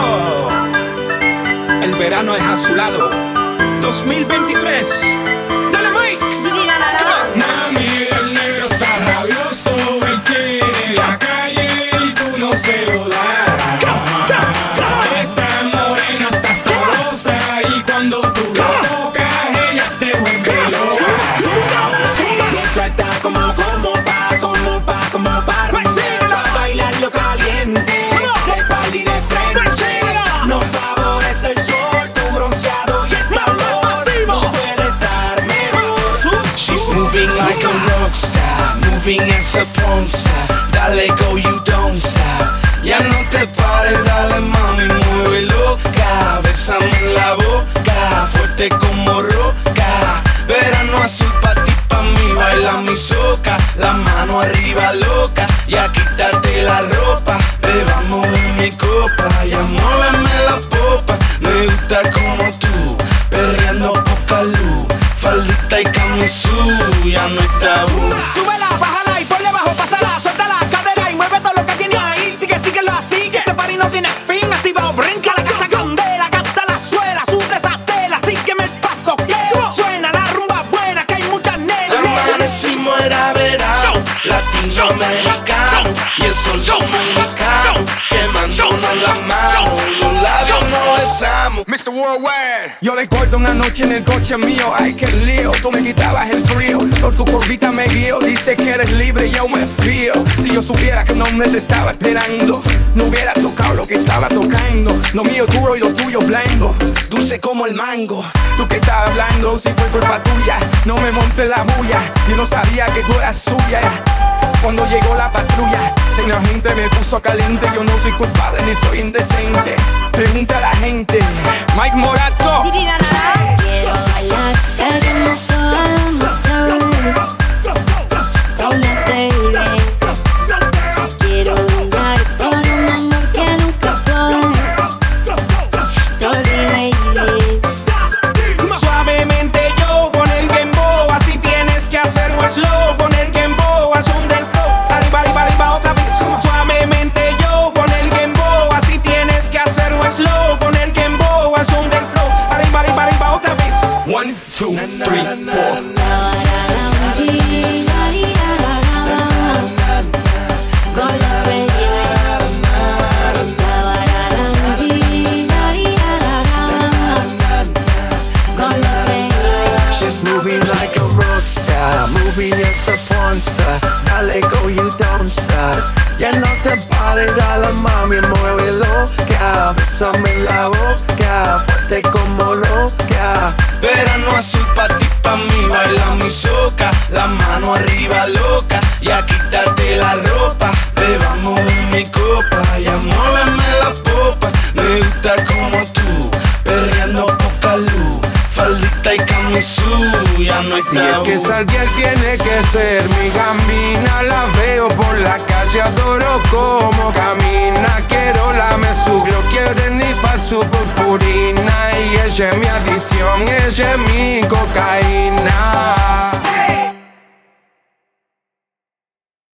El verano es a su lado. 2023. Dale, Mike. Mami, el negro está rabioso, él quiere la calle y tú no se lo das. Esa morena está sabrosa y cuando tú la tocas ella se vuelve loca. Esto está como pa' bailarlo caliente, de pal y de frente. No favorece el sol, tu bronceado y el calor. No puede estar mejor. She's moving like a rockstar, moving as a porn star. Dale go, you don't stop. Ya no te pares, dale mami, mueve loca. Bésame en la boca, fuerte como roca. Verano azul pa' ti, pa' mí, baila mi soca. La mano arriba loca, ya quítate la ropa. Bebamos de mi copa, ya muéveme la popa. Me gusta como tú, perreando poca luz. Faldita y camisú, ya no hay tabú. Súbela, bájala y ponle bajo, pásala, suelta la cadera y mueve todo lo que tiene ahí. Síguelo así, que este party no tiene fin. Activa o brinca la casa candela, gasta la suela, sube esa tela, sígueme el paso que suena la rumba buena, que hay muchas nenas. Amanecimos era verano, latinoamericano y el sol dominicano, quemándonos las manos, los labios nos besamos. Mr. Worldwide. Yo recuerdo una noche en el coche mío, ay qué lío, tú me quitabas el frío, por tu curvita me guío, dice que eres libre y yo me fío. Si yo supiera que un hombre te estaba esperando, no hubiera tocado lo que estaba tocando. Lo mío duro y lo tuyo blando, Dulce como el mango. tú que estás hablando, si fue culpa tuya, no me montes la bulla, yo no sabía que tú eras suya. Cuando llegó la patrulla, si la gente me puso caliente, yo no soy culpable ni soy indecente. Pregunta a la gente, Mike Morato. Quiero bailar, queremos toda la noche con este baby. Quiero brindar por un amor que nunca fue. Sorry, baby. Suavemente yo pon el dembow, así tienes que hacerlo slow. Pon el dembow, son del flow, arriba, arriba, arriba otra vez. Suavemente yo pon el dembow, así tienes que hacerlo slow. Pon el dembow, son del flow, arriba, arriba, arriba otra vez. 1, 2, 3, 4. Con los baby. Con los baby. She's moving like a rockstar, moving as a porn star. Dale go, you don't stop. Ya no te pares, dale mami, mueve loca. Bésame en la boca, fuerte como roca. Verano azul pa' ti, pa' mí, baila mi soca. La mano arriba loca, ya quítate la ropa. Bebamos de mi copa, ya muéveme la popa. Me gusta como tú, perreando poca luz. Faldita y camisú, ya no hay tabú. Y es que Saldiel tiene que ser mi gambina. La veo por la calle, adoro cómo camina. Quiero lamer su glow, quiero ni su purpurina. Y ella es mi adicción, ella es mi cocaína.